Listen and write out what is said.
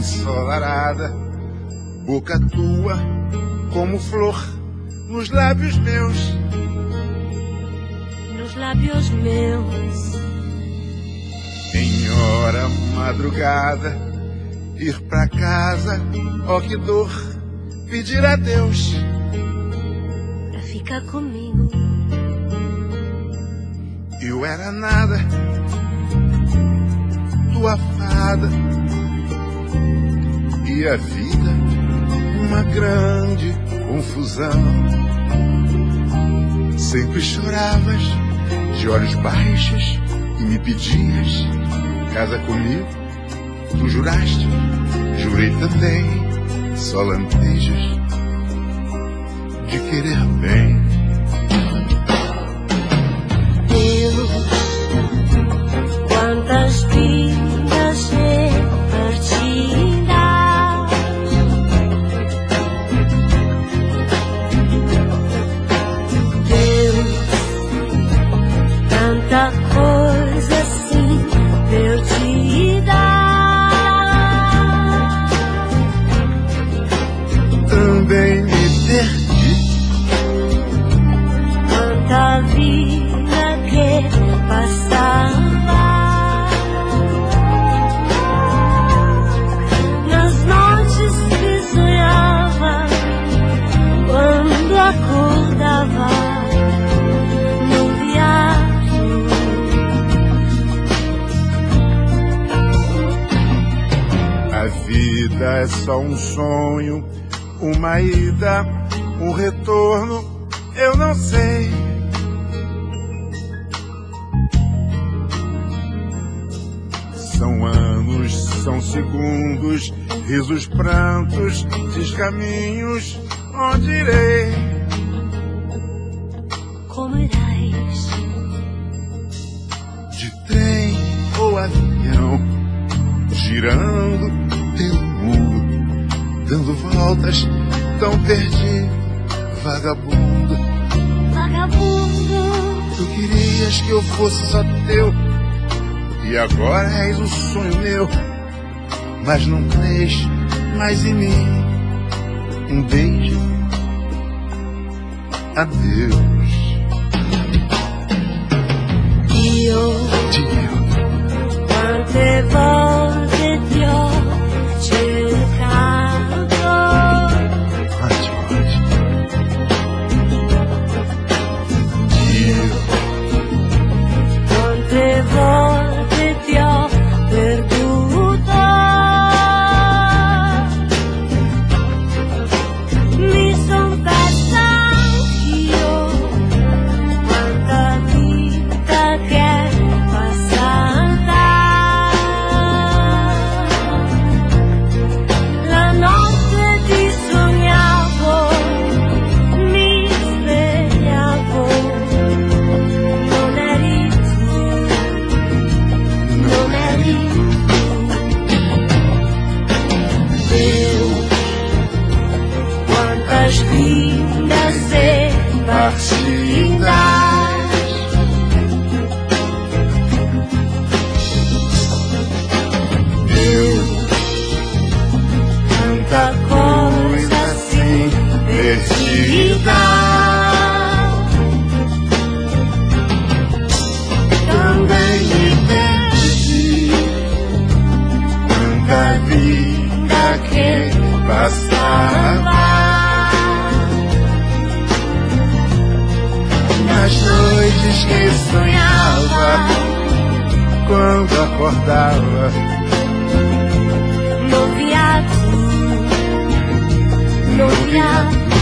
ensolarada, boca tua como flor nos lábios meus. Nos lábios meus. Em hora madrugada, ir pra casa, ó que dor, pedir a Deus pra ficar comigo. Eu era nada, tua fada, e a vida uma grande confusão. Sempre choravas de olhos baixos e me pedias casa comigo. Tu juraste, jurei também, só lampejos de querer bem. Deus, quantas vidas repartidas. Deus, tanta coisa assim perdida. Também me perdi. Tanta vida que passava nas noites que sonhava, quando acordava no viagem. A vida é só um sonho, uma ida, um retorno, eu não sei. São anos, são segundos, risos, prantos, descaminhos, onde irei? Como irás? De trem ou avião, girando pelo mundo, dando voltas, tão perdido, vagabundo. Vagabundo. Tu querias que eu fosse só teu, e agora és um sonho meu, mas não crês mais em mim. Um beijo, adeus. Dio, quante volte ti ho cercato. Dio, Quante volte ti ho perduto. Mi son persa anch'io, quanta vita che è passata. La notte ti sognavo, mi svegliavo, non eri tu, non eri tu. Deus, quantas vidas e partidas. Deus, Tanta coisa assim perdida. também me perdi. Tanta vida que passava nas noites que sonhava, quando acordava No viaggio, no viaggio.